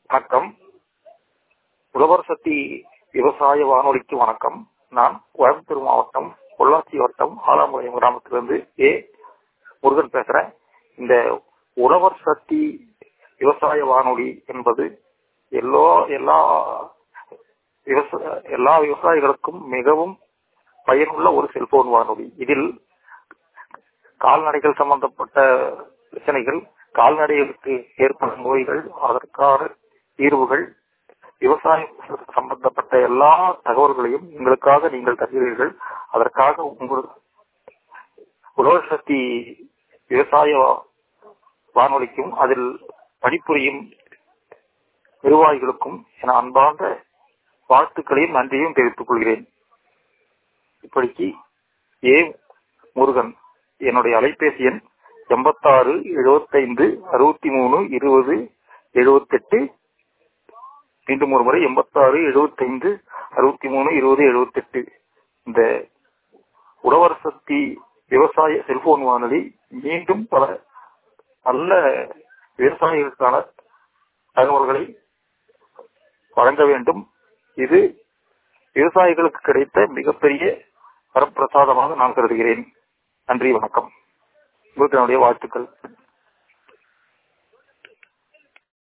வணக்கம். உழவர் சக்தி விவசாய வானொலிக்கு வணக்கம். நான் கோயம்புத்தூர் மாவட்டம் பொள்ளாச்சி வட்டம் ஆலாம்பாளையம் கிராமத்திலிருந்து முருகன் பேசுறேன். இந்த உழவர் சக்தி விவசாய வானொலி என்பது எல்லா விவசாயிகளுக்கும் மிகவும் பயனுள்ள ஒரு செல்போன் வானொலி. இதில் கால்நடைகள் சம்பந்தப்பட்ட பிரச்சனைகள், கால்நடைகளுக்கு ஏற்படும் நோய்கள், அதற்கான தீர்வுகள், விவசாயம் சம்பந்தப்பட்ட எல்லா தகவல்களையும் எங்களுக்காக நீங்கள் தருகிறீர்கள். அதற்காக உங்கள் உழவர் சக்தி விவசாய வானொலிக்கும் அதில் பணிபுரியும் நிர்வாகிகளுக்கும் என அன்பார்ந்த வாழ்த்துக்களையும் நன்றியும் தெரிவித்துக் கொள்கிறேன். இப்படிக்கு முருகன். என்னுடைய அலைபேசி எண் 86 75 63 20 78. மீண்டும் ஒரு முறை 86 75 63 20 78. இந்த உழவர் சக்தி விவசாய செல்போன் வானொலி மீண்டும் பல நல்ல விவசாயிகளுக்கான தகவல்களை வழங்க வேண்டும். இது விவசாயிகளுக்கு கிடைத்த மிகப்பெரிய வரப்பிரசாதமாக நான் கருதுகிறேன். நன்றி, வணக்கம். உங்களுக்கு என்னுடைய வாழ்த்துக்கள்.